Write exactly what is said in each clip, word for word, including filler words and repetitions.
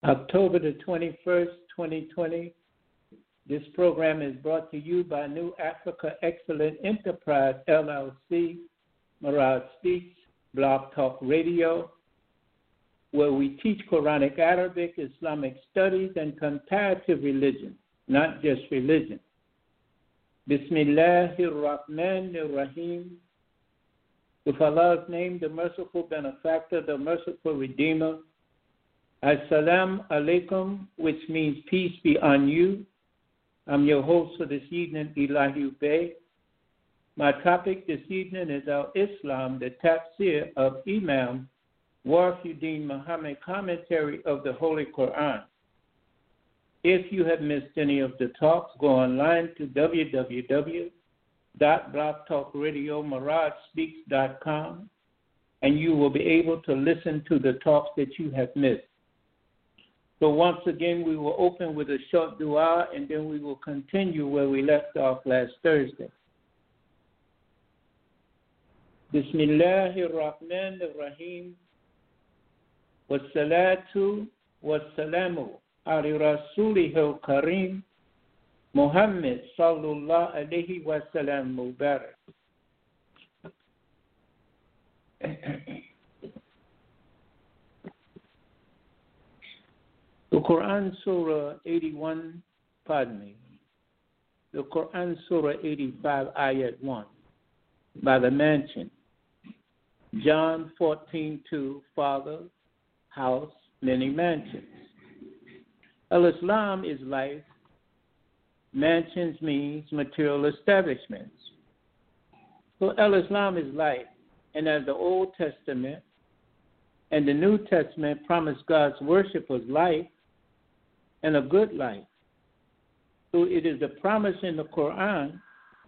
October the twenty-first, twenty twenty. This program is brought to you by New Africa Excellent Enterprise, L L C, Mirage Speaks, Blog Talk Radio, where we teach Quranic Arabic, Islamic studies, and comparative religion, not just religion. Bismillahir Rahmanir Rahim. With Allah's name, the merciful benefactor, the merciful redeemer. Assalamu alaikum, which means peace be on you. I'm your host for this evening, Elahi Bey. My topic this evening is Al-Islam, the tafsir of Imam Warifuddin Muhammad, commentary of the Holy Quran. If you have missed any of the talks, go online to w w w dot blog talk radio mirage speaks dot com and you will be able to listen to the talks that you have missed. So once again, we will open with a short dua, and then we will continue where we left off last Thursday. Bismillahir Rahmanir Rahim. Wassalatu wassalamu ala rasulihil kareem Muhammad sallallahu alayhi wa sallam mubarak. The Quran Surah eighty-one, pardon me, the Quran Surah eighty-five, Ayat one, by the mansion. John fourteen two, Father, house, many mansions. Al-Islam is life. Mansions means material establishments. So Al-Islam is life. And as the Old Testament and the New Testament promise God's worshipers life and a good life. So it is the promise in the Quran.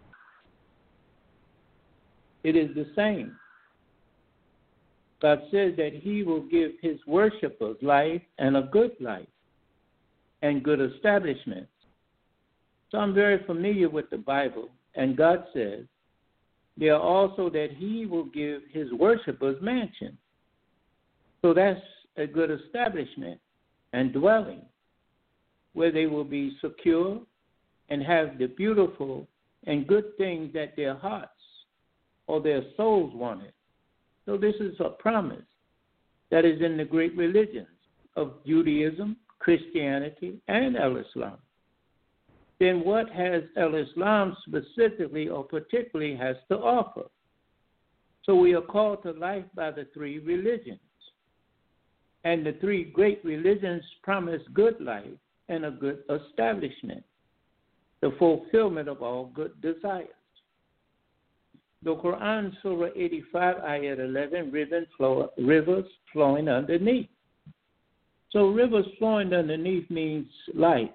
It is the same. God says that he will give his worshipers life and a good life and good establishments. So I'm very familiar with the Bible, and God says there are also that he will give his worshipers mansions. So that's a good establishment and dwelling where they will be secure and have the beautiful and good things that their hearts or their souls wanted. So this is a promise that is in the great religions of Judaism, Christianity, and Al-Islam. Then what has Al-Islam specifically or particularly has to offer? So we are called to life by the three religions. And the three great religions promise good life and a good establishment, the fulfillment of all good desires. The Quran, Surah eighty-five, Ayat eleven, rivers, flow, rivers flowing underneath. So rivers flowing underneath means life.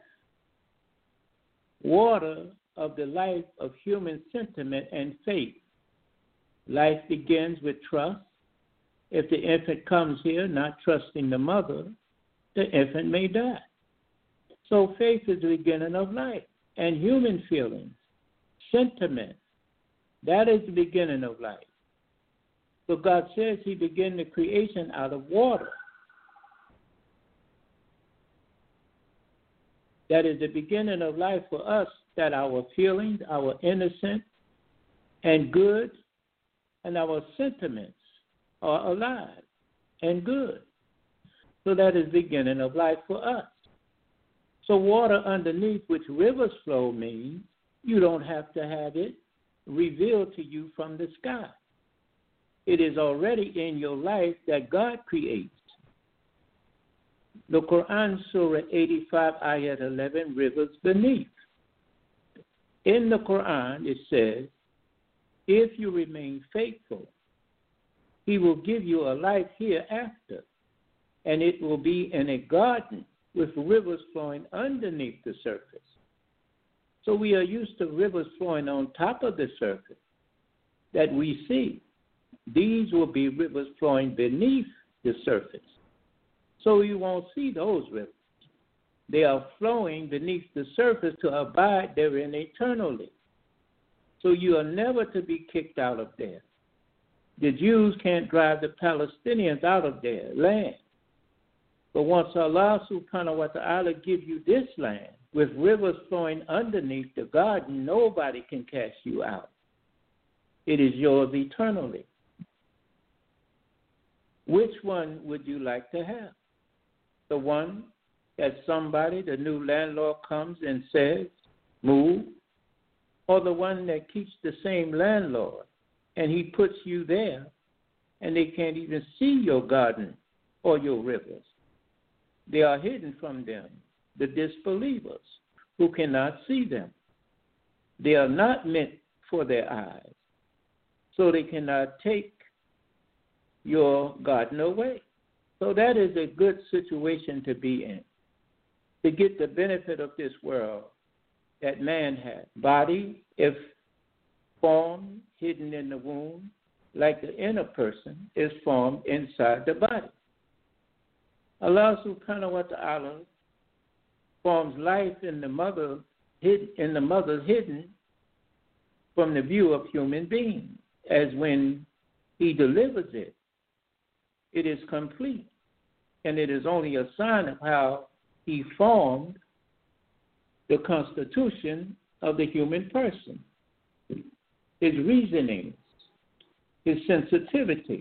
Water of the life of human sentiment and faith. Life begins with trust. If the infant comes here not trusting the mother, the infant may die. So faith is the beginning of life. And human feelings, sentiment, that is the beginning of life. So God says he began the creation out of water. That is the beginning of life for us, that our feelings, our innocent and good, and our sentiments are alive and good. So that is the beginning of life for us. So water underneath which rivers flow means you don't have to have it revealed to you from the sky. It is already in your life that God creates. The Quran, Surah eighty-five, Ayat eleven, rivers beneath. In the Quran, it says, if you remain faithful, he will give you a life hereafter, and it will be in a garden with rivers flowing underneath the surface. So we are used to rivers flowing on top of the surface that we see. These will be rivers flowing beneath the surface. So you won't see those rivers. They are flowing beneath the surface to abide therein eternally. So you are never to be kicked out of there. The Jews can't drive the Palestinians out of their land. But once Allah subhanahu wa ta'ala give you this land with rivers flowing underneath the garden, nobody can cast you out. It is yours eternally. Which one would you like to have? The one that somebody, the new landlord, comes and says, move, or the one that keeps the same landlord and he puts you there and they can't even see your garden or your rivers. They are hidden from them, the disbelievers who cannot see them. They are not meant for their eyes, so they cannot take your garden away. So that is a good situation to be in, to get the benefit of this world that man has. Body, if formed, hidden in the womb, like the inner person, is formed inside the body. Allah subhanahu wa ta'ala forms life in the mother, hid, in the mother hidden from the view of human beings, as when he delivers it, it is complete. And it is only a sign of how he formed the constitution of the human person, his reasoning, his sensitivity,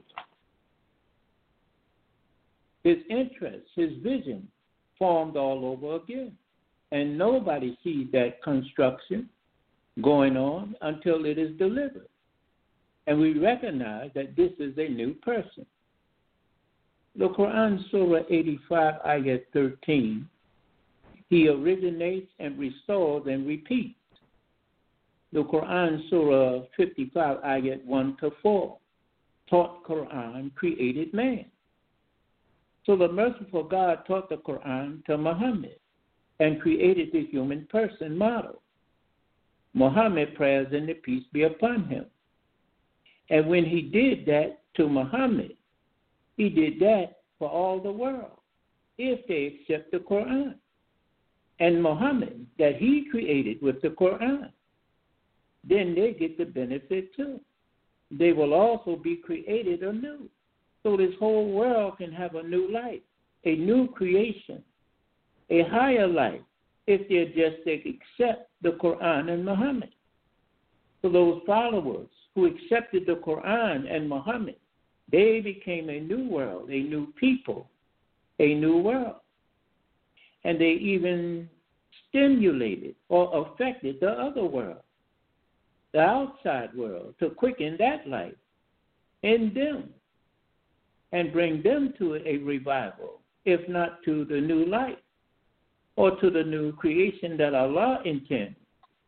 his interest, his vision, formed all over again. And nobody sees that construction going on until it is delivered. And we recognize that this is a new person. The Quran, Surah eighty-five, Ayat thirteen, he originates and restores and repeats. The Quran, Surah fifty-five, Ayat one to four, taught Quran, created man. So the merciful God taught the Quran to Muhammad and created the human person model. Muhammad, prayers and the peace be upon him. And when he did that to Muhammad, he did that for all the world, if they accept the Quran. And Muhammad, that he created with the Quran, then they get the benefit too. They will also be created anew. So this whole world can have a new life, a new creation, a higher life, if they just accept the Quran and Muhammad. So those followers who accepted the Quran and Muhammad, they became a new world, a new people, a new world. And they even stimulated or affected the other world, the outside world, to quicken that life in them and bring them to a revival, if not to the new life or to the new creation that Allah intends.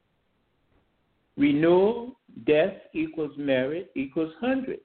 Renewal, death equals merit equals hundred.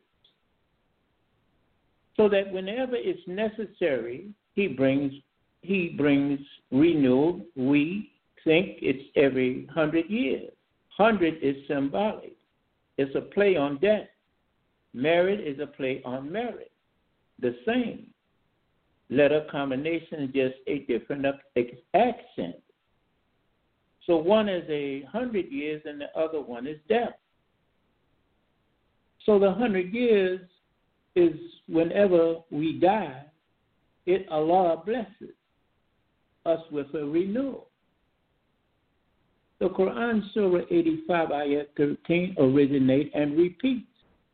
So that whenever it's necessary, he brings he brings renewal. We think it's every hundred years. Hundred is symbolic. It's a play on death. Merit is a play on merit. The same. Letter combination is just a different accent. So one is a hundred years and the other one is death. So the hundred years is whenever we die, it Allah blesses us with a renewal. The Quran, Surah eighty-five, Ayat thirteen, originates and repeats.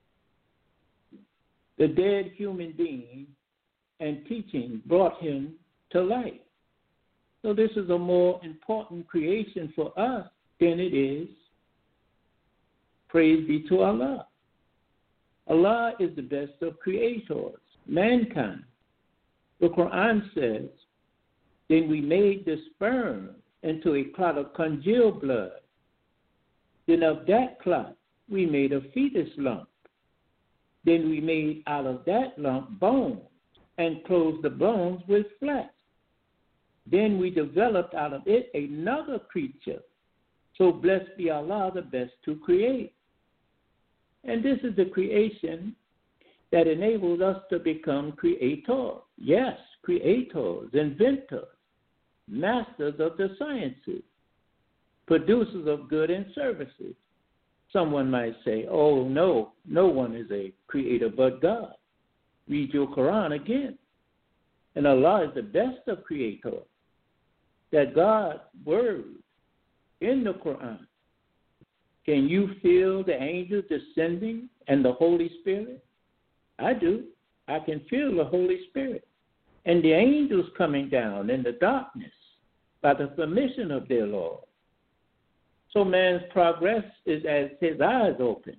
The dead human being and teaching brought him to life. So this is a more important creation for us than it is. Praise be to Allah. Allah is the best of creators, mankind. The Quran says, then we made the sperm into a clot of congealed blood. Then of that clot, we made a fetus lump. Then we made out of that lump bones and clothed the bones with flesh. Then we developed out of it another creature. So blessed be Allah, the best to create. And this is the creation that enables us to become creators. Yes, creators, inventors, masters of the sciences, producers of good and services. Someone might say, oh, no, no one is a creator but God. Read your Quran again. And Allah is the best of creators. That God's word in the Quran, can you feel the angels descending and the Holy Spirit? I do. I can feel the Holy Spirit. And the angels coming down in the darkness by the permission of their Lord. So man's progress is as his eyes open.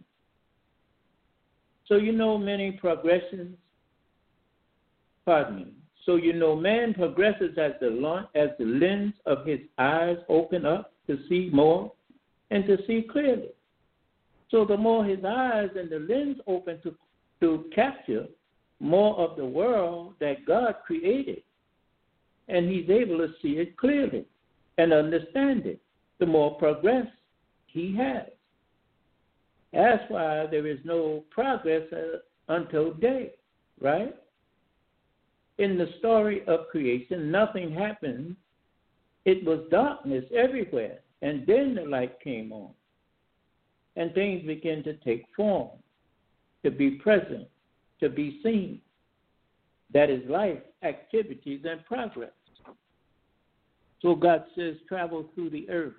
So you know many progressions, pardon me, so you know man progresses as the, as the lens of his eyes open up to see more and to see clearly. So the more his eyes and the lens open to, to capture more of the world that God created, and he's able to see it clearly and understand it, the more progress he has. That's why there is no progress uh, until day, right? In the story of creation, nothing happened. It was darkness everywhere, and then the light came on, and things began to take form, to be present, to be seen. That is life, activities, and progress. So God says, travel through the earth.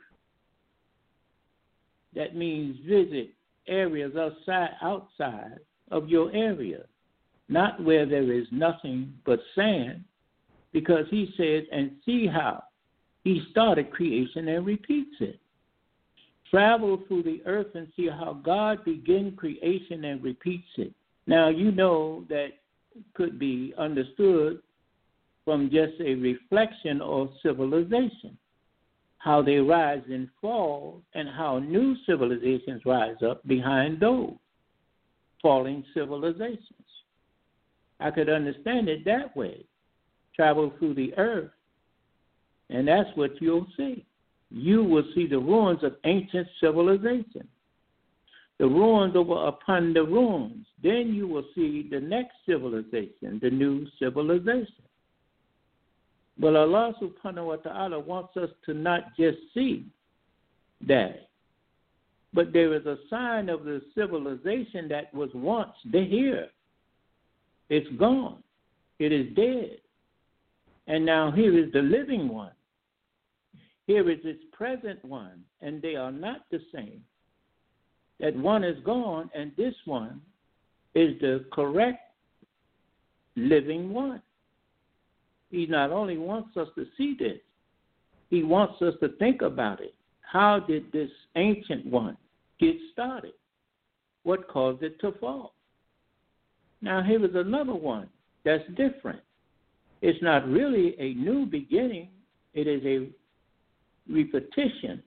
That means visit areas outside, outside of your area, not where there is nothing but sand, because he says, and see how he started creation and repeats it. Travel through the earth and see how God began creation and repeats it. Now, you know that could be understood from just a reflection of civilization, how they rise and fall, and how new civilizations rise up behind those falling civilizations. I could understand it that way. Travel through the earth, and that's what you'll see. You will see the ruins of ancient civilization, the ruins over upon the ruins. Then you will see the next civilization, the new civilization. But Allah subhanahu wa ta'ala wants us to not just see that, but there is a sign of the civilization that was once here. It's gone. It is dead. And now here is the living one. Here is its present one, and they are not the same. That one is gone, and this one is the correct living one. He not only wants us to see this, he wants us to think about it. How did this ancient one get started? What caused it to fall? Now here is another one that's different. It's not really a new beginning. It is a repetition,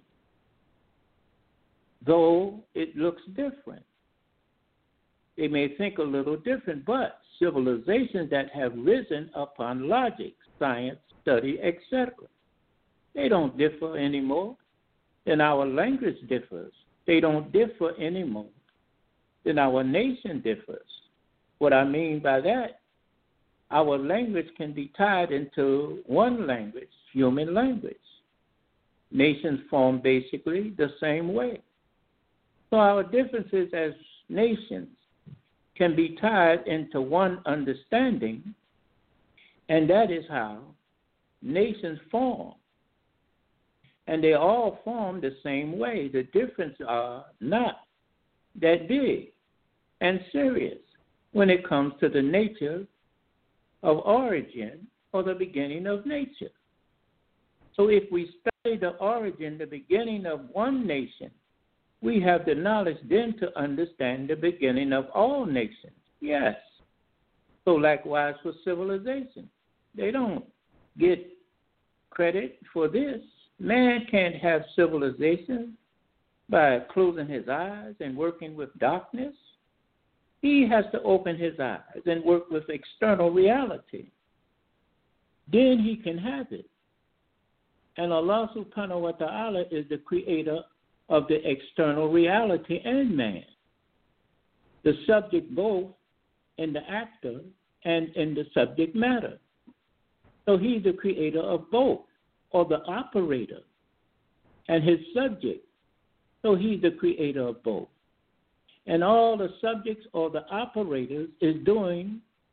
though it looks different. They may think a little different, but civilizations that have risen upon logic, science, study, et cetera, they don't differ anymore. Then our language differs. They don't differ anymore. Then our nation differs. What I mean by that, our language can be tied into one language, human language. Nations form basically the same way. So our differences as nations can be tied into one understanding, and that is how nations form. And they all form the same way. The differences are not that big and serious when it comes to the nature of origin or the beginning of nature. So if we study the origin, the beginning of one nation, we have the knowledge then to understand the beginning of all nations. Yes. So likewise for civilization. They don't get credit for this. Man can't have civilization by closing his eyes and working with darkness. He has to open his eyes and work with external reality. Then he can have it. And Allah subhanahu wa ta'ala is the creator of the external reality and man, the subject both in the actor and in the subject matter. So he's the creator of both, or the operator, and his subject. So he's the creator of both. And all the subjects or the operators is doing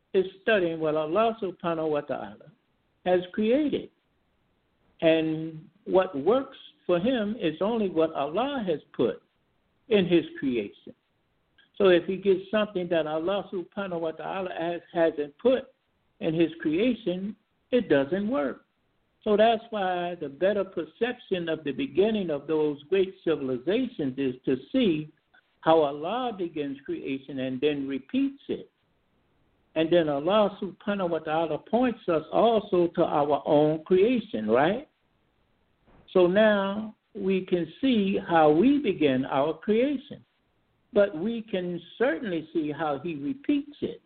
is studying what Allah subhanahu wa ta'ala has created. And what works for him is only what Allah has put in his creation. So if he gets something that Allah subhanahu wa ta'ala has, hasn't put in his creation, it doesn't work. So that's why the better perception of the beginning of those great civilizations is to see how Allah begins creation and then repeats it. And then Allah subhanahu wa ta'ala points us also to our own creation, right? So now we can see how we begin our creation. But we can certainly see how he repeats it.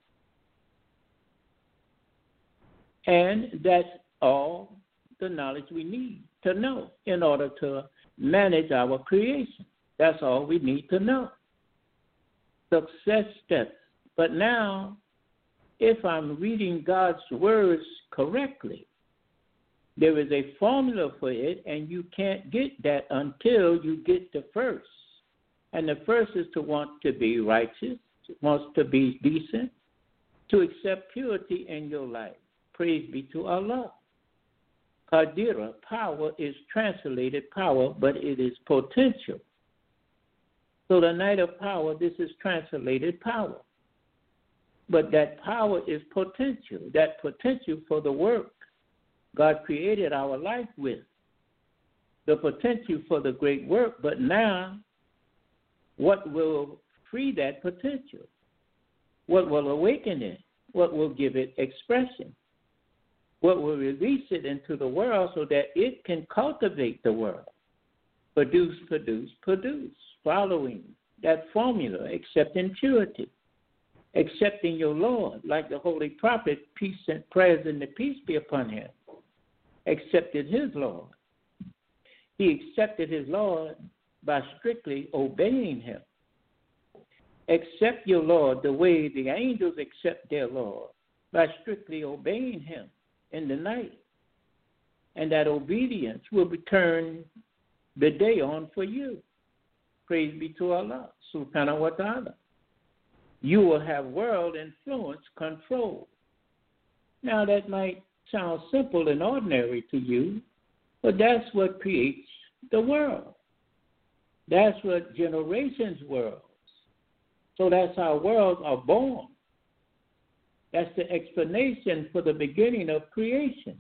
And that's all the knowledge we need to know in order to manage our creation. That's all we need to know. Success steps. But now, if I'm reading God's words correctly, there is a formula for it, and you can't get that until you get the first. And the first is to want to be righteous, wants to be decent, to accept purity in your life. Praise be to Allah. Qadira, power, is translated power, but it is potential. So the night of power, this is translated power. But that power is potential, that potential for the work God created our life with. The potential for the great work, but now what will free that potential? What will awaken it? What will give it expression? What will release it into the world so that it can cultivate the world? Produce, produce, produce. Following that formula, accepting purity, accepting your Lord, like the Holy Prophet, peace and prayers and the peace be upon him, accepted his Lord. He accepted his Lord by strictly obeying him. Accept your Lord the way the angels accept their Lord, by strictly obeying him in the night. And that obedience will turn the day on for you. Praise be to Allah, subhanahu wa ta'ala. You will have world influence control. Now that might sound simple and ordinary to you, but that's what creates the world. That's what generations worlds. So that's how worlds are born. That's the explanation for the beginning of creation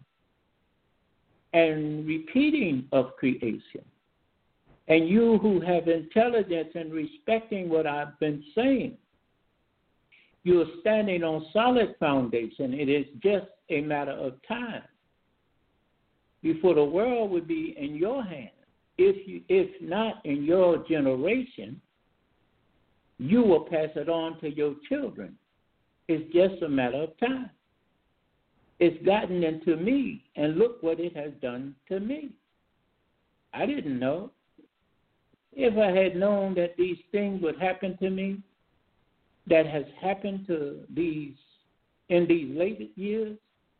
and repeating of creation. And you who have intelligence and respecting what I've been saying, you are standing on solid foundation. It is just a matter of time before the world will be in your hands. If you, if not in your generation, you will pass it on to your children. It's just a matter of time. It's gotten into me, and look what it has done to me. I didn't know. If I had known that these things would happen to me, that has happened to these in these late years,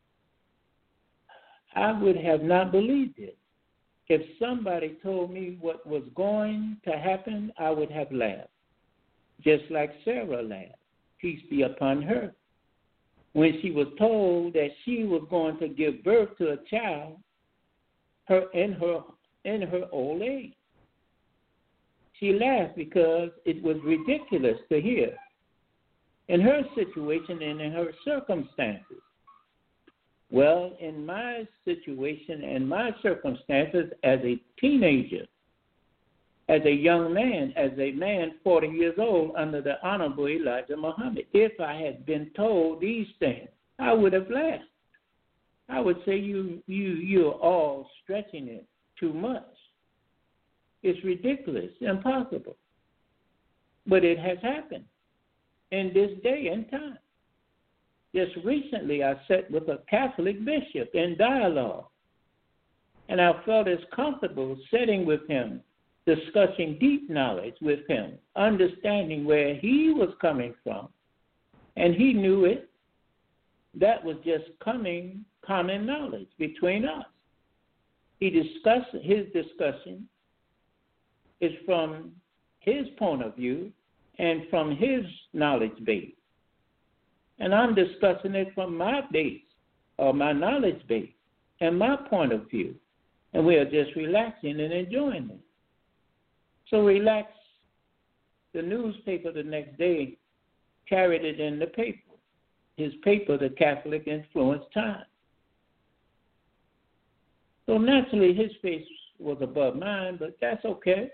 I would have not believed it. If somebody told me what was going to happen, I would have laughed, just like Sarah laughed, peace be upon her, when she was told that she was going to give birth to a child her in her in her old age. She laughed because it was ridiculous to hear in her situation and in her circumstances. Well, in my situation and my circumstances as a teenager, as a young man, as a man forty years old under the Honorable Elijah Muhammad, if I had been told these things, I would have laughed. I would say you, you, you're all stretching it too much. It's ridiculous, impossible. But it has happened in this day and time. Just recently, I sat with a Catholic bishop in dialogue, and I felt as comfortable sitting with him, discussing deep knowledge with him, understanding where he was coming from, and he knew it. That was just coming common knowledge between us. He discussed his discussion is from his point of view and from his knowledge base. And I'm discussing it from my base, or my knowledge base, and my point of view. And we are just relaxing and enjoying it. So relax. The newspaper the next day carried it in the paper. His paper, the Catholic Influence Times. So naturally his face was above mine, but that's okay.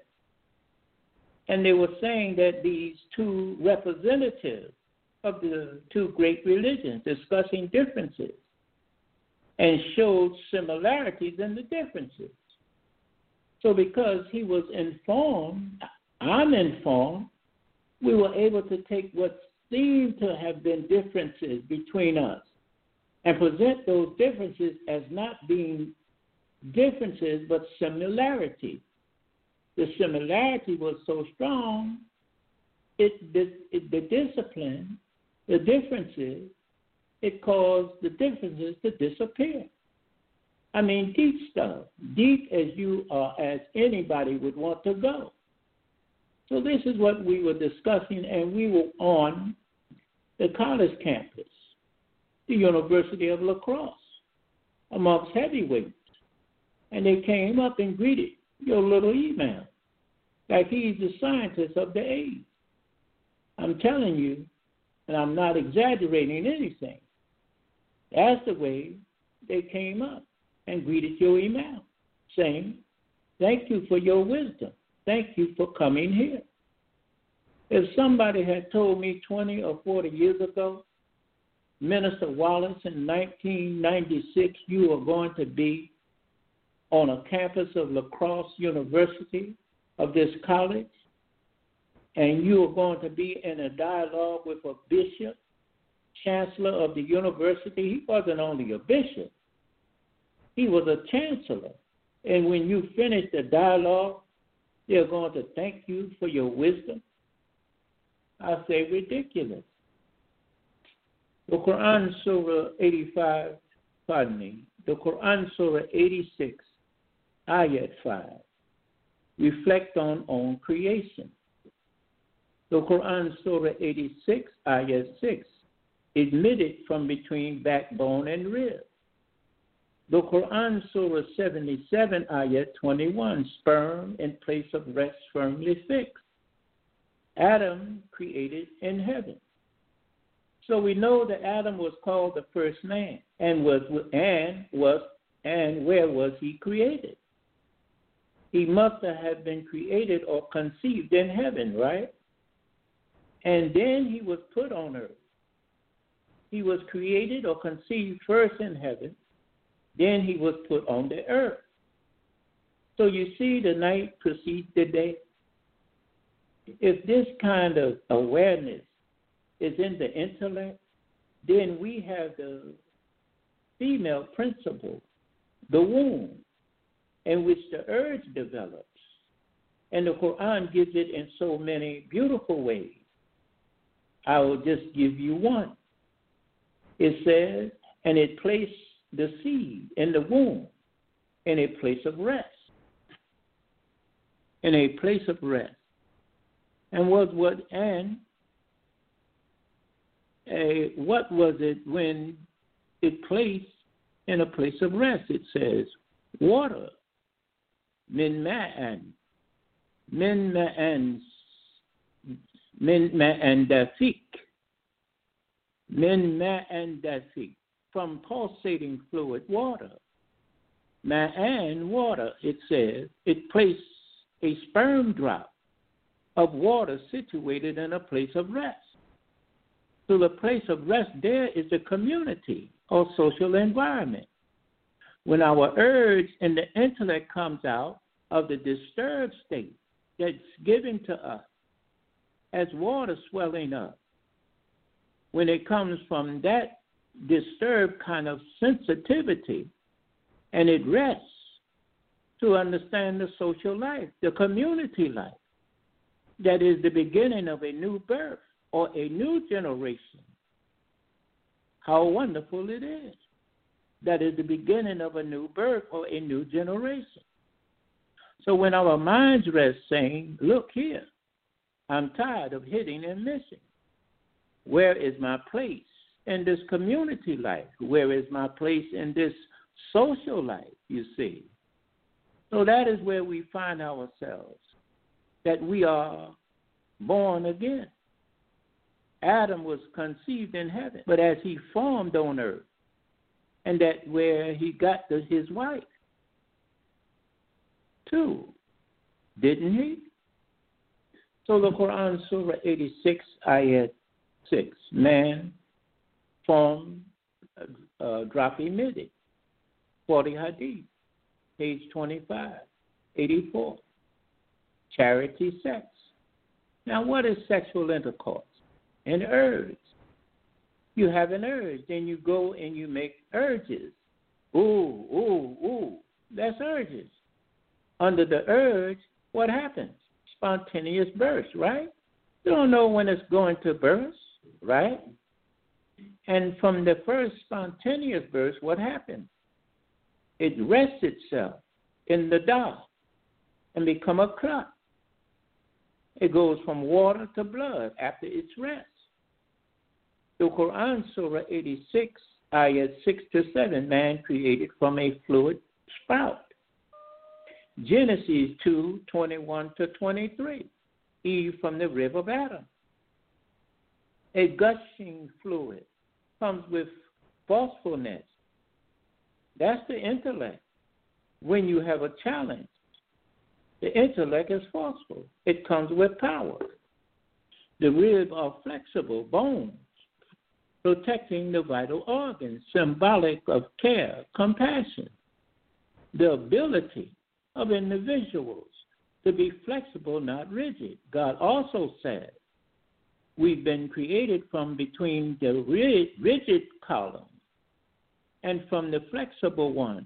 And they were saying that these two representatives of the two great religions discussing differences and showed similarities in the differences. So because he was informed, I'm informed, we were able to take what seemed to have been differences between us and present those differences as not being differences but similarities. The similarity was so strong, it, the, it, the discipline, the differences, it caused the differences to disappear. I mean, deep stuff, deep as you are, as anybody would want to go. So this is what we were discussing, and we were on the college campus, the University of La Crosse, amongst heavyweights. And they came up and greeted your little email, like he's the scientist of the age. I'm telling you, and I'm not exaggerating anything, that's the way they came up and greeted your email, saying, thank you for your wisdom. Thank you for coming here. If somebody had told me twenty or forty years ago, Minister Wallace, in nineteen ninety-six, you are going to be on a campus of La Crosse University, of this college, and you are going to be in a dialogue with a bishop, chancellor of the university. He wasn't only a bishop, he was a chancellor. And when you finish the dialogue, they're going to thank you for your wisdom. I say ridiculous. The Quran Surah eighty-five, pardon me, the Quran Surah eighty-six, Ayat five, reflect on on creation. The Quran Surah eighty-six, Ayat six, emitted from between backbone and rib. The Quran Surah seventy-seven, Ayat twenty-one, sperm in place of rest firmly fixed. Adam created in heaven. So we know that Adam was called the first man, and was and was and where was he created? He must have been created or conceived in heaven, right? And then he was put on earth. He was created or conceived first in heaven, then he was put on the earth. So you see, the night precedes the day. If this kind of awareness is in the intellect, then we have the female principle, the womb, in which the urge develops. And the Quran gives it in so many beautiful ways. I will just give you one. It says, and it placed the seed in the womb in a place of rest. In a place of rest. And was what and a, what was it when it placed in a place of rest? It says water. Min ma'an. Min ma'an. Min ma'an dafik. Min ma'an dafik. From pulsating fluid water. Ma'an, water, it says, it placed a sperm drop of water situated in a place of rest. So the place of rest there is the community or social environment. When our urge and the intellect comes out of the disturbed state that's given to us as water swelling up, when it comes from that disturbed kind of sensitivity and it rests to understand the social life, the community life, that is the beginning of a new birth or a new generation. How wonderful it is. That is the beginning of a new birth or a new generation. So when our minds rest saying, look here, I'm tired of hitting and missing. Where is my place in this community life? Where is my place in this social life, you see? So that is where we find ourselves, that we are born again. Adam was conceived in heaven, but as he formed on earth, and that where he got the, his wife, too, didn't he? So the Quran, Surah eighty-six, Ayat six, man formed, uh, drop emitted, forty Hadith, page twenty-five, eighty-four, charity sex. Now, what is sexual intercourse? An urge. You have an urge, then you go and you make urges. Ooh, ooh, ooh. That's urges. Under the urge, what happens? Spontaneous burst, right? You don't know when it's going to burst, right? And from the first spontaneous burst, what happens? It rests itself in the dark and become a clot. It goes from water to blood after its rest. The Quran, Surah eighty-six, Ayat six to seven, man created from a fluid spout. Genesis two, twenty-one to twenty-three, Eve from the rib of Adam. A gushing fluid comes with forcefulness. That's the intellect. When you have a challenge, the intellect is forceful. It comes with power. The rib are flexible bones, protecting the vital organs, symbolic of care, compassion. The ability of individuals to be flexible, not rigid. God also said, we've been created from between the rigid column and from the flexible one.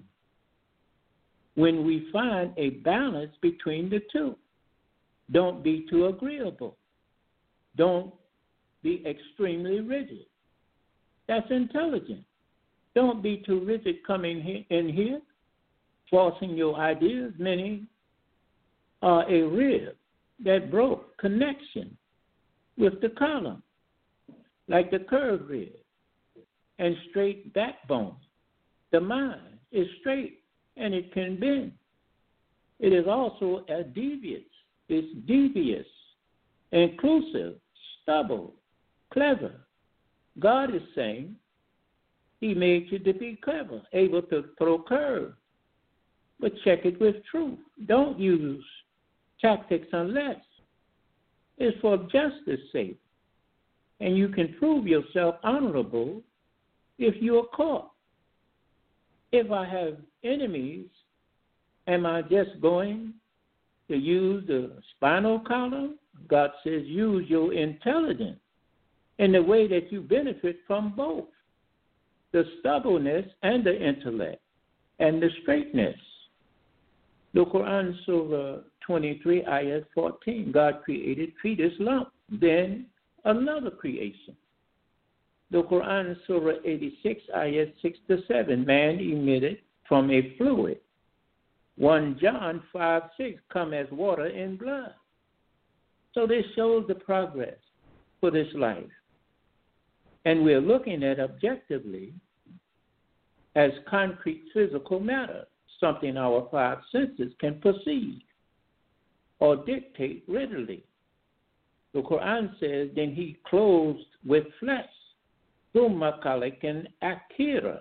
When we find a balance between the two, don't be too agreeable. Don't be extremely rigid. That's intelligent. Don't be too rigid coming in here, forcing your ideas. Many are a rib that broke connection with the column, like the curved rib and straight backbone. The mind is straight and it can bend. It is also a devious. It's devious, inclusive, stubble, clever. God is saying he made you to be clever, able to throw curves, but check it with truth. Don't use tactics unless it's for justice's sake, and you can prove yourself honorable if you are caught. If I have enemies, am I just going to use the spinal column? God says use your intelligence in the way that you benefit from both, the stubbornness and the intellect, and the straightness. The Quran, Surah twenty-three, Ayat fourteen, God created fetus lump, then another creation. The Quran, Surah eighty-six, Ayat six to seven, man emitted from a fluid. First John five, six, come as water in blood. So this shows the progress for this life. And we're looking at objectively as concrete physical matter, something our five senses can perceive or dictate readily. The Quran says, then he clothed with flesh. Thumma kalikin akira.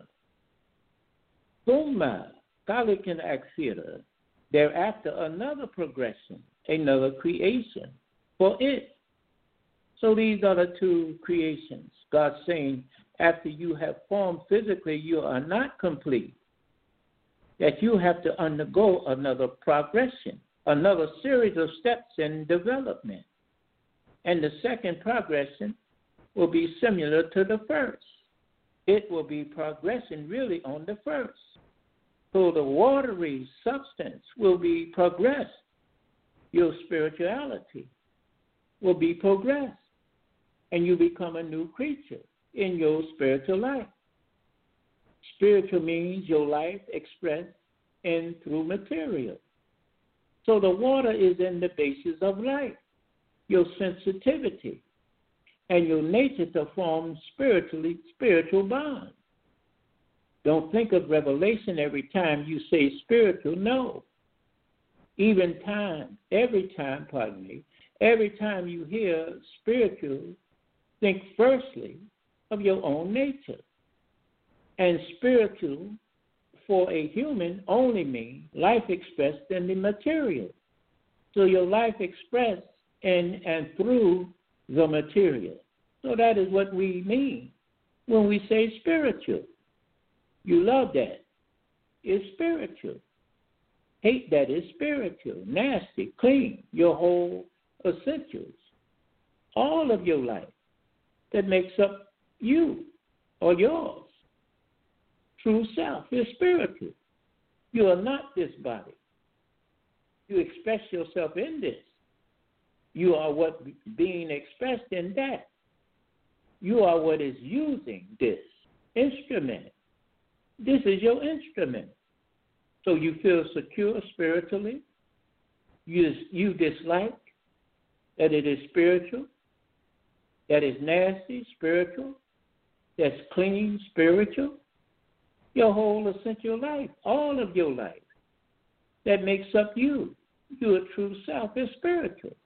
Thumma kalikin akira. Thereafter, another progression, another creation for it. So these are the two creations. God saying, after you have formed physically, you are not complete. That you have to undergo another progression, another series of steps in development. And the second progression will be similar to the first. It will be progressing really on the first. So the watery substance will be progressed. Your spirituality will be progressed. And you become a new creature in your spiritual life. Spiritual means your life expressed in through material. So the water is in the basis of life, your sensitivity. and your nature to form spiritually spiritual bonds. Don't think of revelation every time you say spiritual. No. Even time, every time, pardon me, every time you hear spiritual, think firstly of your own nature. And spiritual for a human only means life expressed in the material. So your life expressed in and through the material. So that is what we mean when we say spiritual. You love that. It's spiritual. Hate that is spiritual. Nasty, clean, your whole essentials. All of your life that makes up you or yours. True self is spiritual. You are not this body. You express yourself in this. You are what being expressed in that. You are what is using this instrument. This is your instrument. So you feel secure spiritually. You, you dislike that it is spiritual, that is nasty, spiritual, that's clean, spiritual. Your whole essential life, all of your life, that makes up you. Your true self is spiritual.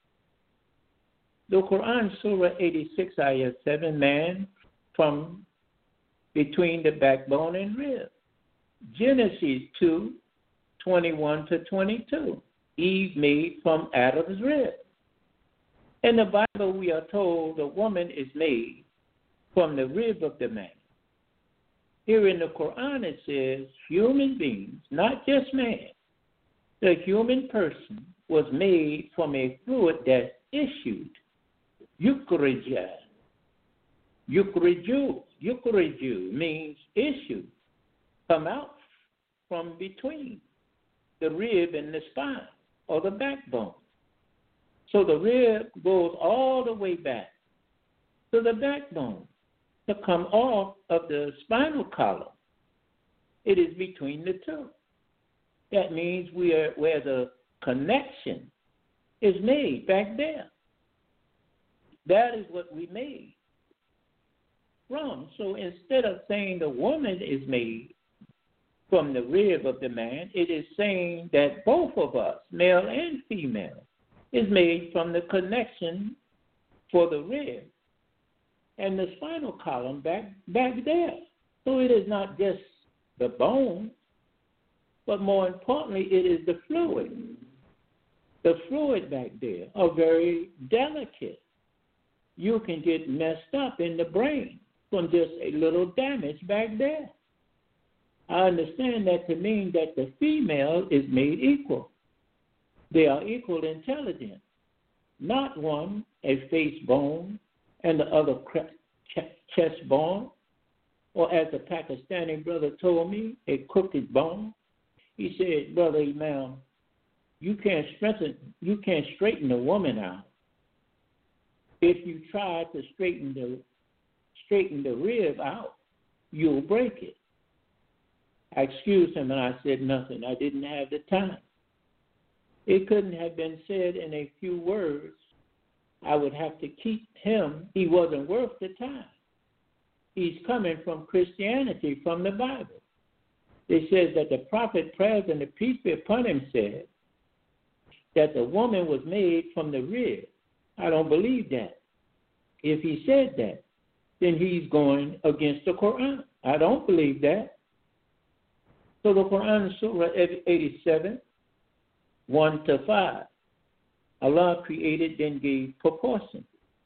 The Quran, Surah eighty-six, Ayah seven, man from between the backbone and rib. Genesis two, twenty-one to twenty-two, Eve made from Adam's rib. In the Bible, we are told the woman is made from the rib of the man. Here in the Quran, it says human beings, not just man. The human person was made from a fluid that issued. Yukhrija. Yukhriju. Yukhriju means issue. Come out from between the rib and the spine or the backbone. So the rib goes all the way back to the backbone to come off of the spinal column. It is between the two. That means we are where the connection is made back there. That is what we made from. So instead of saying the woman is made from the rib of the man, it is saying that both of us, male and female, is made from the connection for the rib and the spinal column back back there. So it is not just the bone, but more importantly, it is the fluid. The fluid back there are very delicate. You can get messed up in the brain from just a little damage back there. I understand that to mean that the female is made equal. They are equal intelligence, not one a face bone and the other chest bone, or as a Pakistani brother told me, a crooked bone. He said, Brother Imam, you can't straighten you can't straighten a woman out. If you try to straighten the straighten the rib out, you'll break it. I excused him and I said nothing. I didn't have the time. It couldn't have been said in a few words. I would have to keep him. He wasn't worth the time. He's coming from Christianity, from the Bible. It says that the prophet, praise and the peace be upon him, said that the woman was made from the rib. I don't believe that. If he said that, then he's going against the Quran. I don't believe that. So the Quran, Surah eighty-seven, one to five. Allah created, then gave proportion.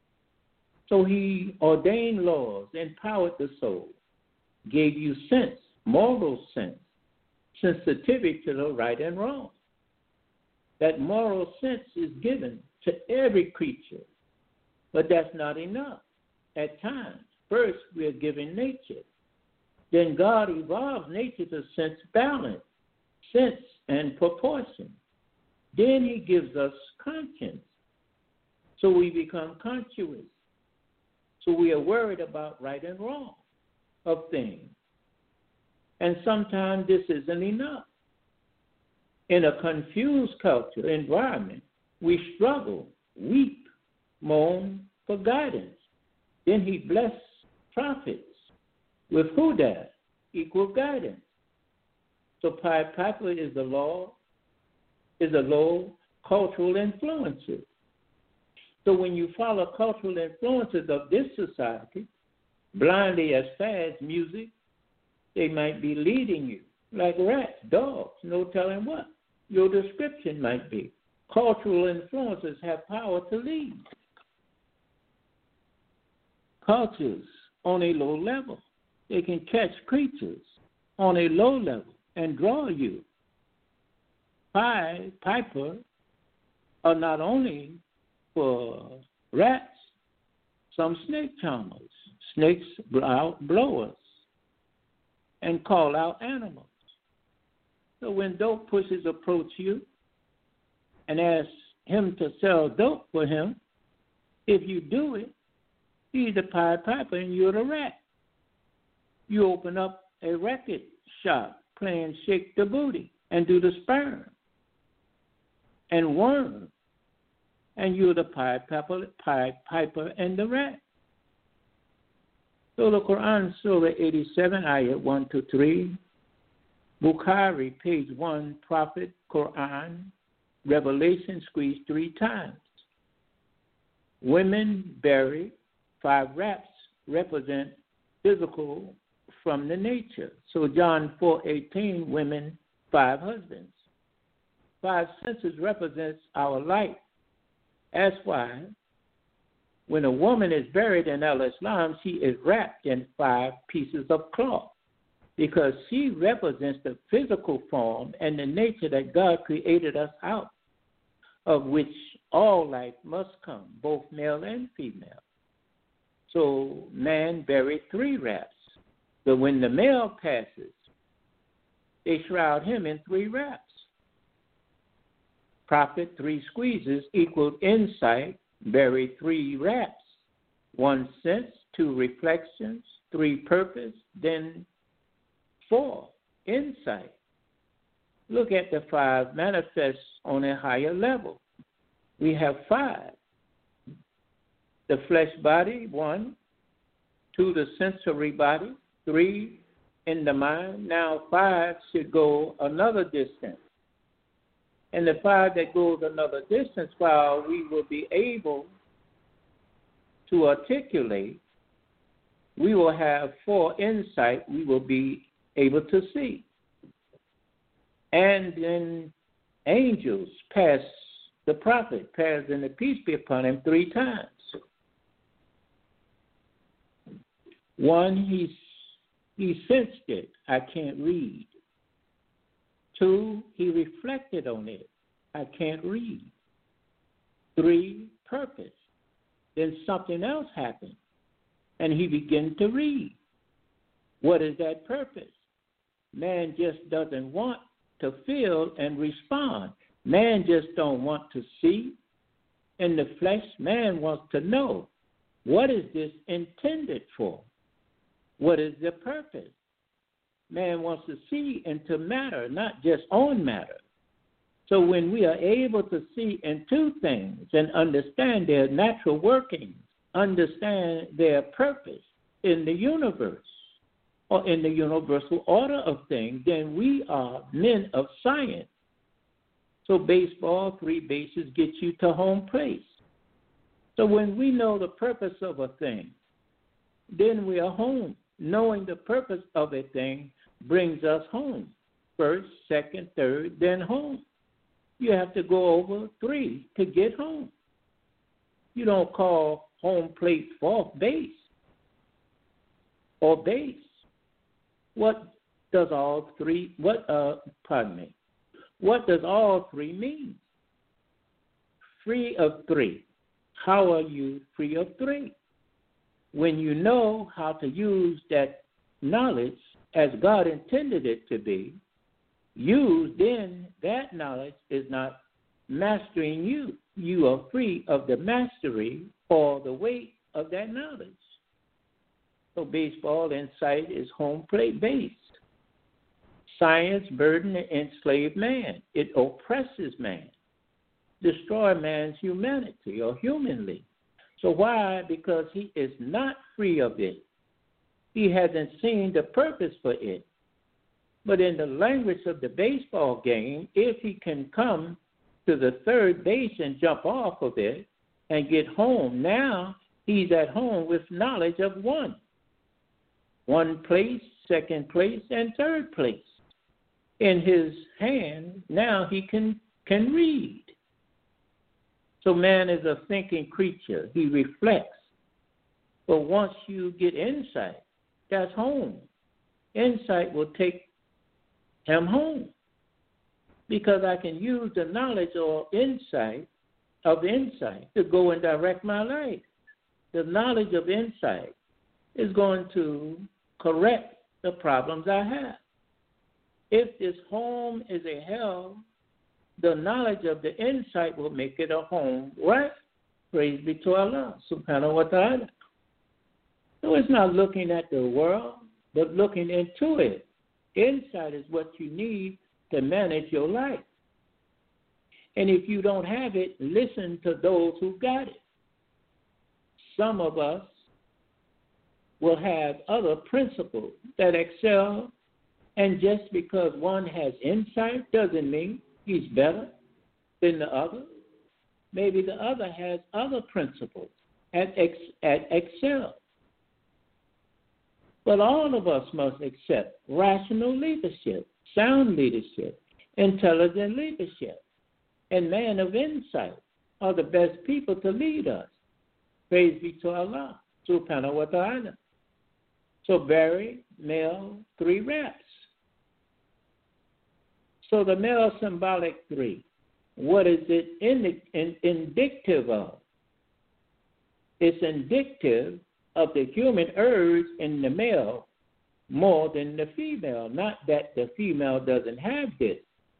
So he ordained laws, empowered the soul, gave you sense, moral sense, sensitivity to the right and wrong. That moral sense is given to every creature, but that's not enough. At times, first we are given nature. Then God evolves nature to sense balance, sense and proportion. Then he gives us conscience. So we become conscious. So we are worried about right and wrong of things. And sometimes this isn't enough. In a confused culture environment, we struggle, weep, moan for guidance. Then he blessed prophets with hudah, equal guidance. So Pied Piper is a law, is a low cultural influences. So when you follow cultural influences of this society, blindly as fast music, they might be leading you like rats, dogs, no telling what your description might be. Cultural influences have power to lead. Cultures on a low level, they can catch creatures on a low level and draw you. Pied Piper are not only for rats, some snake charmers, snakes out blowers, and call out animals. So when dope pushers approach you and ask him to sell dope for him, if you do it, he's the Pied Piper and you're the rat. You open up a record shop playing Shake the Booty and do the sperm and worm, and you're the Pied Piper, Pied Piper and the rat. So the Quran, Surah eighty-seven, ayat one to three, Bukhari, page one, Prophet, Quran, Revelation squeezed three times. Women bury five rats represent physical from the nature. So John four eighteen, women, five husbands. Five senses represents our life. That's why when a woman is buried in Al-Islam, she is wrapped in five pieces of cloth because she represents the physical form and the nature that God created us out, of which all life must come, both male and female. So man buried three wraps. But when the male passes, they shroud him in three wraps. Prophet, three squeezes equaled insight, buried three wraps. One sense, two reflections, three purpose, then four insight. Look at the five manifests on a higher level. We have five. The flesh body, one. Two, the sensory body. Three, in the mind. Now five should go another distance. And the five that goes another distance, while we will be able to articulate, we will have four insight we will be able to see. And then angels pass the prophet, pass and the peace be upon him three times. One, he, he sensed it, I can't read. Two, he reflected on it, I can't read. Three, purpose. Then something else happened, and he began to read. What is that purpose? Man just doesn't want to feel and respond. Man just don't want to see. In the flesh, man wants to know, what is this intended for? What is the purpose? Man wants to see into matter, not just on matter. So when we are able to see into things and understand their natural workings, understand their purpose in the universe or in the universal order of things, then we are men of science. So baseball, three bases get you to home plate. So when we know the purpose of a thing, then we are home. Knowing the purpose of a thing brings us home. First, second, third, then home. You have to go over three to get home. You don't call home plate fourth base or base. What does all three, what, uh, pardon me, what does all three mean? Free of three. How are you free of three? When you know how to use that knowledge as God intended it to be, used, then that knowledge is not mastering you. You are free of the mastery or the weight of that knowledge. So baseball insight is home plate based. Science burden and enslave man. It oppresses man, destroy man's humanity or humanly. So why? Because he is not free of it. He hasn't seen the purpose for it. But in the language of the baseball game, if he can come to the third base and jump off of it and get home, now he's at home with knowledge of one. One place, second place, and third place. In his hand, now he can, can read. So man is a thinking creature. He reflects. But once you get insight, that's home. Insight will take him home. Because I can use the knowledge or insight of insight to go and direct my life. The knowledge of insight is going to correct the problems I have. If this home is a hell, the knowledge of the insight will make it a home, right? Praise be to Allah, subhanahu wa ta'ala. So it's not looking at the world, but looking into it. Insight is what you need to manage your life. And if you don't have it, listen to those who got it. Some of us will have other principles that excel, and just because one has insight doesn't mean he's better than the other. Maybe the other has other principles at, ex, at excel. But all of us must accept rational leadership, sound leadership, intelligent leadership, and men of insight are the best people to lead us. Praise be to Allah, subhanahu wa ta'ala. So Barry, male, three reps. So the male symbolic three, what is it indi- in, indicative of? It's indicative of the human urge in the male more than the female. Not that the female doesn't have this,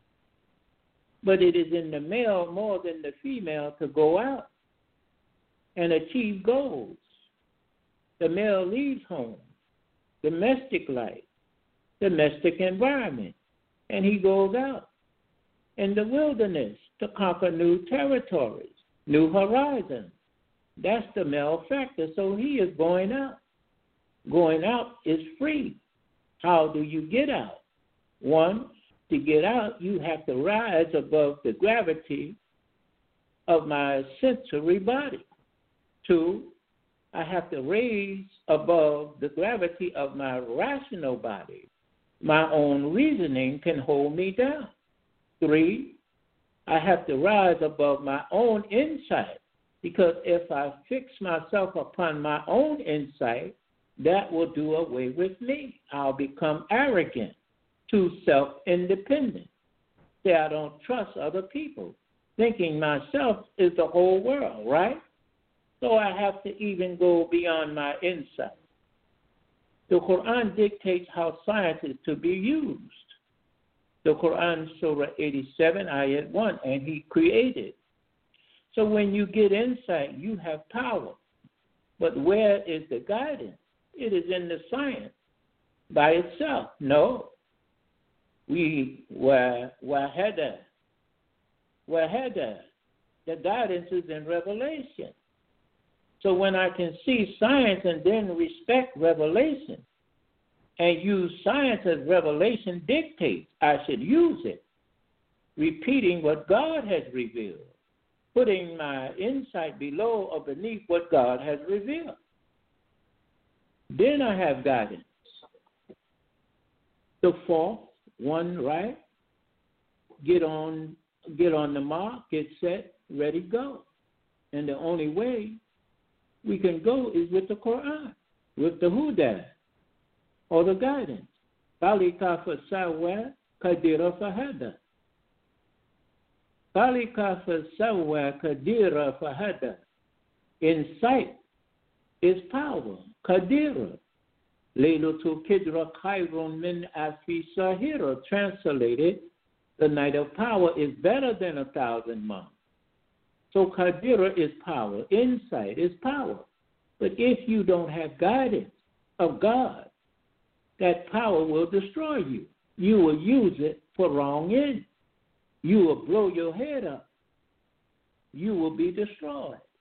but it is in the male more than the female to go out and achieve goals. The male leaves home, domestic life, domestic environment, and he goes out in the wilderness to conquer new territories, new horizons. That's the male factor. So he is going out. Going out is free. How do you get out? One, to get out, you have to rise above the gravity of my sensory body. Two, I have to raise above the gravity of my rational body. My own reasoning can hold me down. Three, I have to rise above my own insight, because if I fix myself upon my own insight, that will do away with me. I'll become arrogant, too self-independent. Say I don't trust other people, thinking myself is the whole world, right? So I have to even go beyond my insight. The Quran dictates how science is to be used. The Quran, Surah eighty-seven, Ayat one, and he created. So when you get insight, you have power. But where is the guidance? It is in the science by itself. No. We were wahada. Wahada. The guidance is in revelation. So when I can see science and then respect revelation and use science as revelation dictates, I should use it, repeating what God has revealed, putting my insight below or beneath what God has revealed. Then I have guidance. The fourth one, right? Get on, get on the mark, get set, ready, go. And the only way we can go is with the Quran, with the Huda, or the guidance. Balika fasawa kadira fahada. Balika fasawa kadira fahada. Insight is power. Kadira. Laylatul Qadr khayrun min alfi sahira. Translated, the night of power is better than a thousand months. So Qadira is power. Insight is power. But if you don't have guidance of God, that power will destroy you. You will use it for wrong ends. You will blow your head up. You will be destroyed.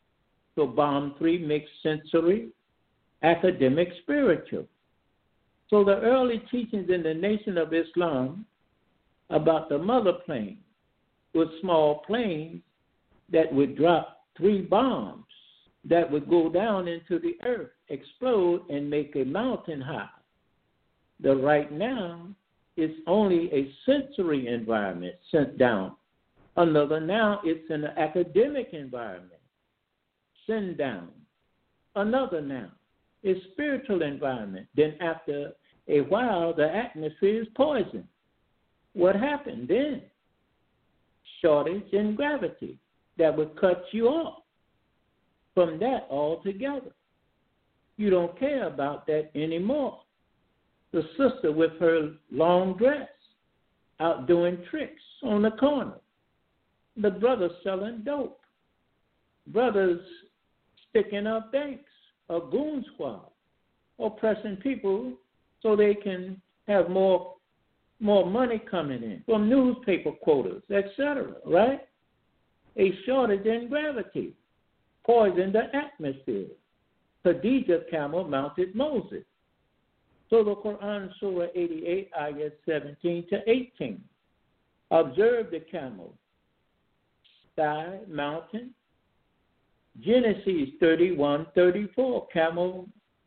So bomb three mixed sensory, academic, spiritual. So the early teachings in the Nation of Islam about the mother plane was small planes that would drop three bombs that would go down into the earth, explode, and make a mountain high. The right now is only a sensory environment sent down. Another now it's an academic environment sent down. Another now is spiritual environment. Then after a while, the atmosphere is poisoned. What happened then? Shortage in gravity that would cut you off from that altogether. You don't care about that anymore. The sister with her long dress out doing tricks on the corner. The brother selling dope. Brothers sticking up banks, a goon squad, oppressing people so they can have more more money coming in from newspaper quotas, et cetera, right? A shortage in gravity poisoned the atmosphere. Khadijah camel mounted Moses. So the Quran, Surah eighty-eight, ayat seventeen to eighteen. Observe the camel, sky, mountain. Genesis thirty-one, thirty-four, camel,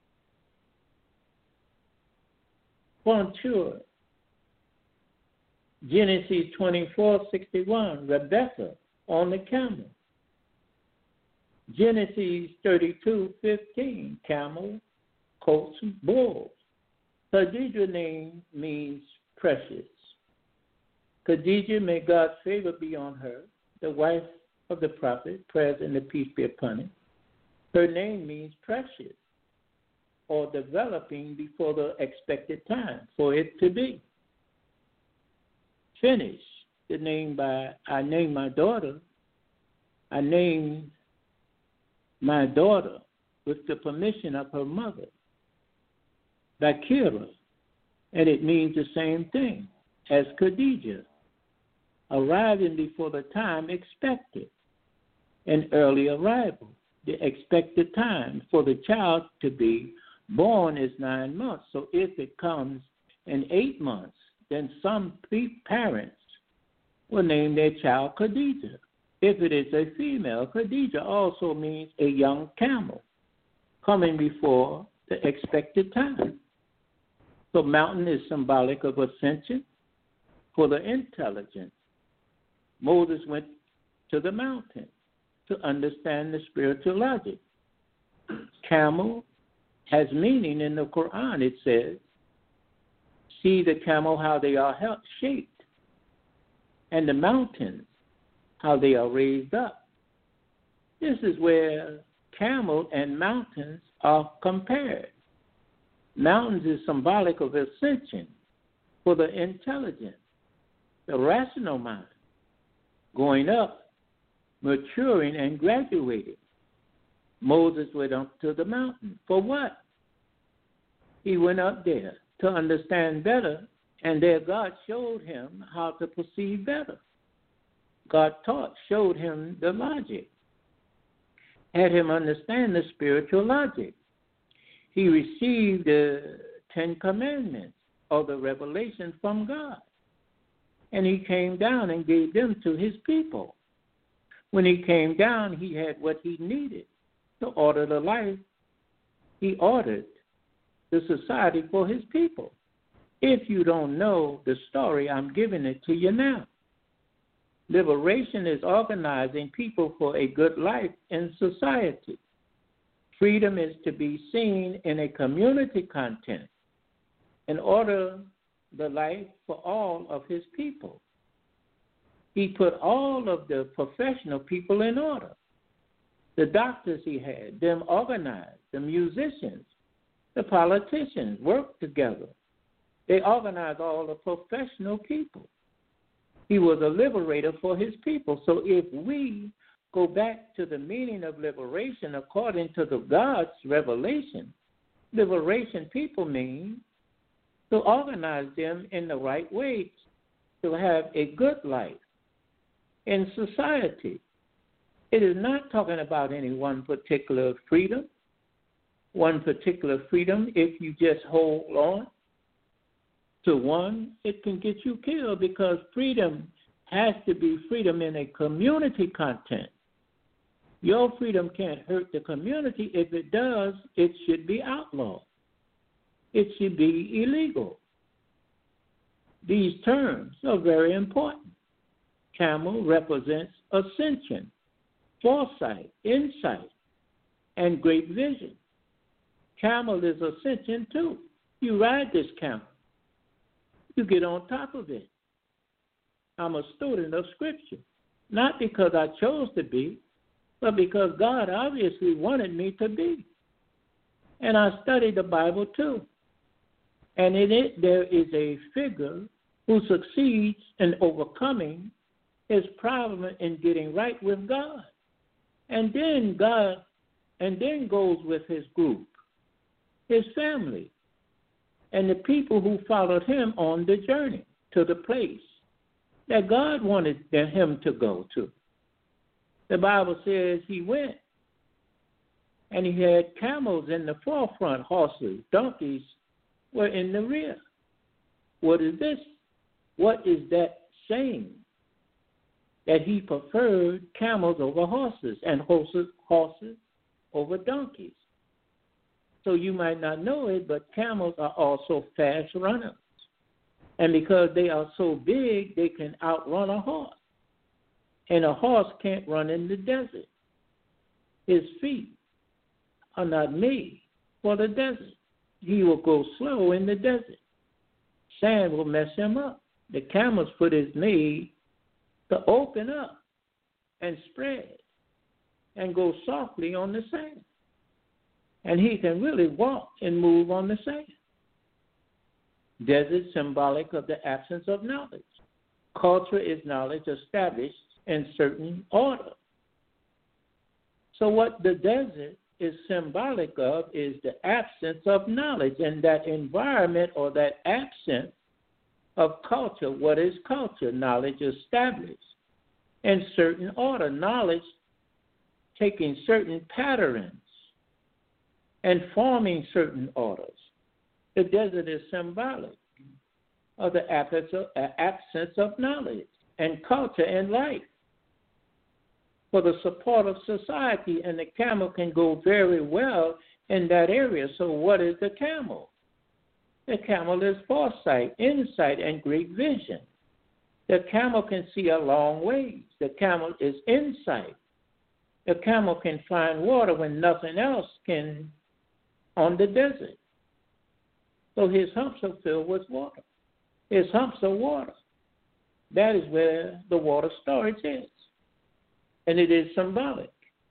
contour. Genesis twenty-four, sixty-one, Rebecca on the camel. Genesis thirty-two, fifteen, camel, coats, bulls. Khadijah's name means precious. Khadijah, may God's favor be on her, the wife of the prophet, prayers and the peace be upon him. Her name means precious, or developing before the expected time for it to be. Finish the name by, I named my daughter, I named my daughter with the permission of her mother, Bakira, and it means the same thing as Khadijah, arriving before the time expected, an early arrival. The expected time for the child to be born is nine months. So if it comes in eight months, then some parents will name their child Khadijah. If it is a female, Khadijah also means a young camel coming before the expected time. So mountain is symbolic of ascension for the intelligence. Moses went to the mountain to understand the spiritual logic. Camel has meaning in the Quran. It says, see the camel, how they are shaped, and the mountains, how they are raised up. This is where camel and mountains are compared. Mountains is symbolic of ascension for the intelligence, the rational mind, going up, maturing, and graduating. Moses went up to the mountain. For what? He went up there to understand better, and there God showed him how to perceive better. God taught, showed him the logic, had him understand the spiritual logic. He received the Ten Commandments or the revelation from God, and he came down and gave them to his people. When he came down, he had what he needed to order the life. He ordered the society for his people. If you don't know the story, I'm giving it to you now. Liberation is organizing people for a good life in society. Freedom is to be seen in a community context in order the life for all of his people. He put all of the professional people in order. The doctors he had, them organized, the musicians, the politicians worked together. They organized all the professional people. He was a liberator for his people. So if we go back to the meaning of liberation according to the God's revelation, liberation people mean to organize them in the right way to have a good life in society. It is not talking about any one particular freedom. One particular freedom, if you just hold on to one, it can get you killed, because freedom has to be freedom in a community content. Your freedom can't hurt the community. If it does, it should be outlawed. It should be illegal. These terms are very important. Camel represents ascension, foresight, insight, and great vision. Camel is ascension too. You ride this camel. You get on top of it. I'm a student of Scripture, not because I chose to be, but because God obviously wanted me to be. And I studied the Bible too. And in it, there is a figure who succeeds in overcoming his problem in getting right with God. And then God, and then goes with his group, his family, and the people who followed him on the journey to the place that God wanted him to go to. The Bible says he went, and he had camels in the forefront, horses, donkeys were in the rear. What is this? What is that saying? That he preferred camels over horses and horses, horses over donkeys. So you might not know it, but camels are also fast runners. And because they are so big, they can outrun a horse. And a horse can't run in the desert. His feet are not made for the desert. He will go slow in the desert. Sand will mess him up. The camel's foot is made to open up and spread and go softly on the sand. And he can really walk and move on the sand. Desert, symbolic of the absence of knowledge. Culture is knowledge established in certain order. So what the desert is symbolic of is the absence of knowledge, and that environment or that absence of culture. What is culture? Knowledge established in certain order. Knowledge taking certain patterns and forming certain orders. The desert is symbolic of the absence of, absence of knowledge and culture and life for the support of society, and the camel can go very well in that area. So what is the camel? The camel is foresight, insight, and great vision. The camel can see a long ways. The camel is insight. The camel can find water when nothing else can on the desert. So his humps are filled with water. His humps are water. That is where the water storage is. And it is symbolic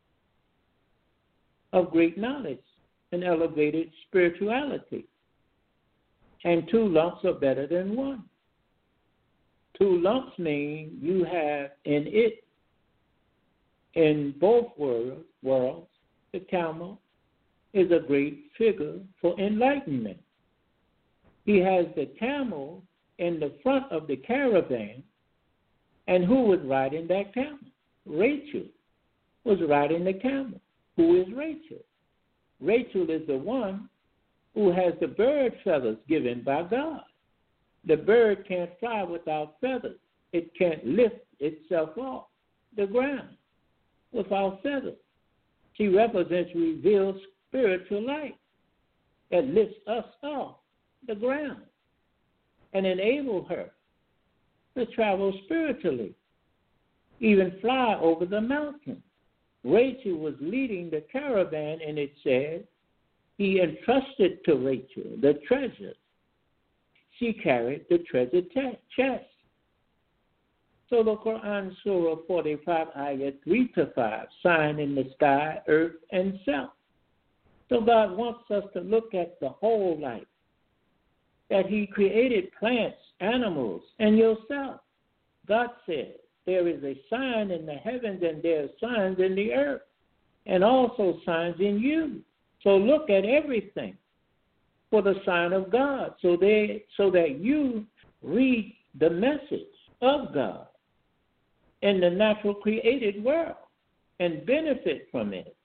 of great knowledge and elevated spirituality. And two lumps are better than one. Two lumps mean you have in it, in both worlds, worlds, the camel is a great figure for enlightenment. He has the camel in the front of the caravan, and who was riding that camel? Rachel was riding the camel. Who is Rachel? Rachel is the one who has the bird feathers given by God. The bird can't fly without feathers. It can't lift itself off the ground without feathers. She represents revealed spiritual light that lifts us off the ground and enables her to travel spiritually, even fly over the mountain. Rachel was leading the caravan, and it said he entrusted to Rachel the treasure. She carried the treasure chest. So the Quran, Surah forty-five, ayat three to five, sign in the sky, earth, and self. So God wants us to look at the whole life, that he created plants, animals, and yourself. God said, there is a sign in the heavens and there are signs in the earth, and also signs in you. So look at everything for the sign of God, so, they, so that you read the message of God in the natural created world. and benefit from it.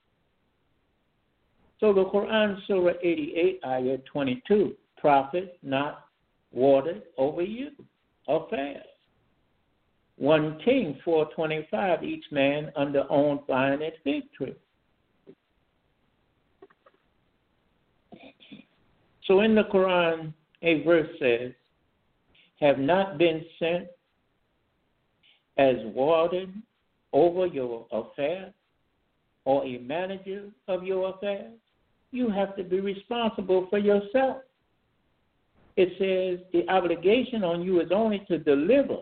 So the Quran, Surah eighty-eight, Ayah twenty-two, profit not watered over you, affairs. One King, four twenty-five, each man under own vine and fig tree. So in the Quran, a verse says, have not been sent as warden over your affairs or a manager of your affairs. You have to be responsible for yourself. It says the obligation on you is only to deliver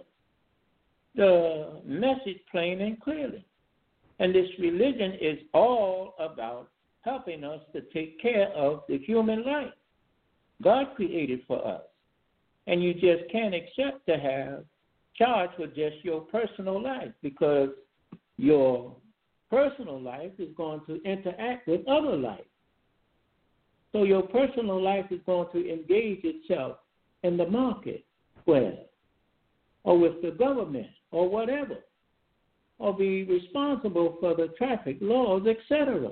the message plain and clearly. And this religion is all about helping us to take care of the human life God created for us. And you just can't accept to have charge with just your personal life, because your personal life is going to interact with other life. So your personal life is going to engage itself in the market square or with the government or whatever, or be responsible for the traffic laws, et cetera.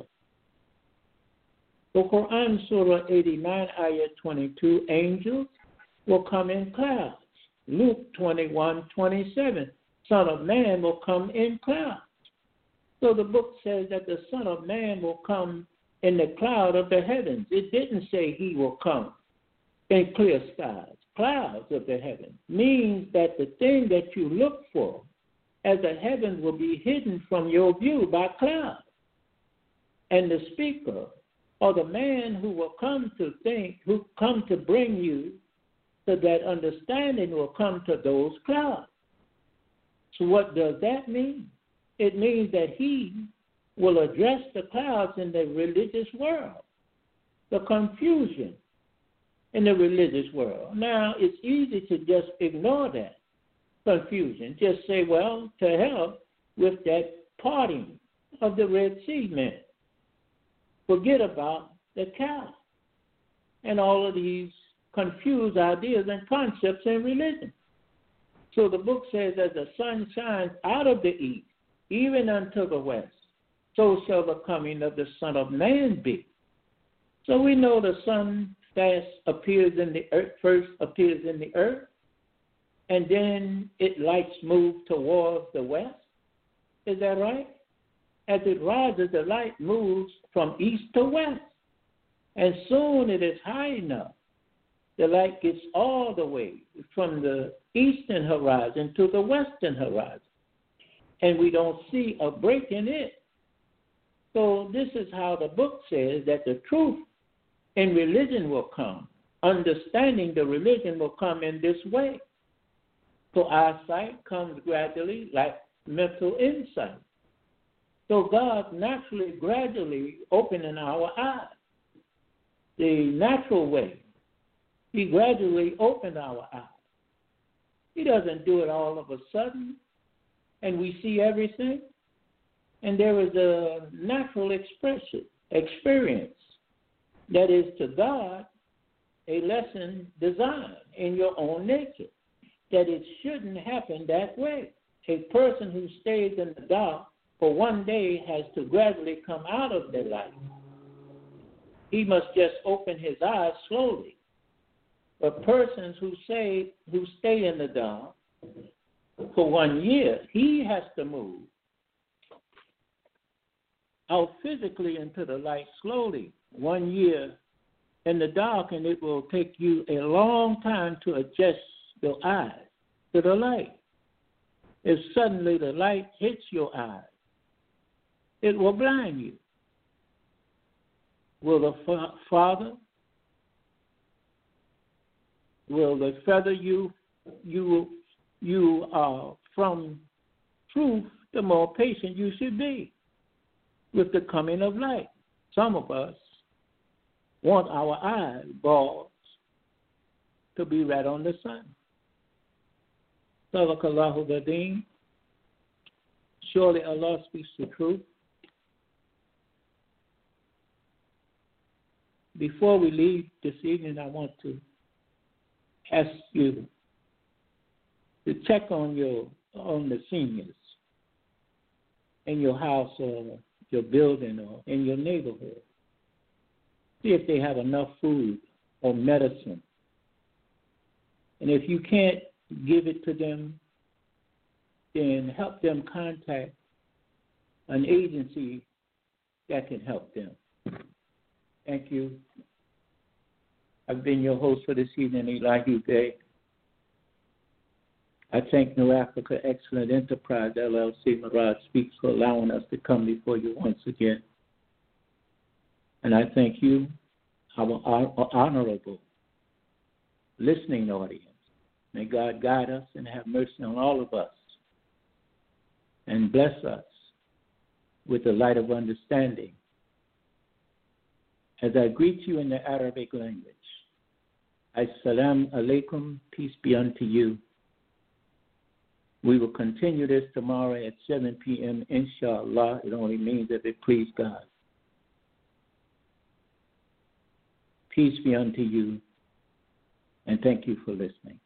The Quran, Surah eighty-nine, Ayah twenty-two, angels will come in clouds. Luke twenty-one, twenty-seven, Son of Man will come in clouds. So the book says that the Son of Man will come in the cloud of the heavens. It didn't say he will come in clear skies. Clouds of the heavens means that the thing that you look for as a heaven will be hidden from your view by clouds. And the speaker or the man who will come to think, who come to bring you to that understanding will come to those clouds. So what does that mean? It means that he will address the clouds in the religious world, the confusion in the religious world. Now, it's easy to just ignore that confusion. Just say, well, to hell with that parting of the Red Sea men. Forget about the cow and all of these confused ideas and concepts in religion. So the book says, as the sun shines out of the east, even unto the west, so shall the coming of the Son of Man be. So we know the sun first appears in the earth, first appears in the earth, and then its lights move towards the west. Is that right? As it rises, the light moves from east to west. And soon it is high enough. The light gets all the way from the eastern horizon to the western horizon. And we don't see a break in it. So this is how the book says that the truth in religion will come. Understanding the religion will come in this way. So our sight comes gradually like mental insight. So God naturally, gradually opening our eyes. The natural way. He gradually opened our eyes. He doesn't do it all of a sudden, and we see everything. And there is a natural expression, experience that is to God a lesson designed in your own nature, that it shouldn't happen that way. A person who stays in the dark for one day has to gradually come out of the light. He must just open his eyes slowly. But persons who say who stay in the dark for one year, he has to move out physically into the light slowly. One year in the dark, and it will take you a long time to adjust your eyes to the light. If suddenly the light hits your eyes, it will blind you. Will the fa- Father, will the feather you you you are from truth, the more patient you should be with the coming of light. Some of us want our eyeballs to be right on the sun. Sadaqallahu al-Azim. Surely Allah speaks the truth. Before we leave this evening, I want to ask you to check on your on the seniors. in your house or your building or in your neighborhood. See if they have enough food or medicine. And if you can't give it to them, then help them contact an agency that can help them. Thank you. I've been your host for this evening, Elihu Gay. I thank New Africa Excellent Enterprise, L L C, Mirage Speaks, for allowing us to come before you once again. And I thank you, our honorable listening audience. May God guide us and have mercy on all of us and bless us with the light of understanding. As I greet you in the Arabic language, Assalamu alaikum, peace be unto you. We will continue this tomorrow at seven p.m., inshallah. It only means if it please God. Peace be unto you, and thank you for listening.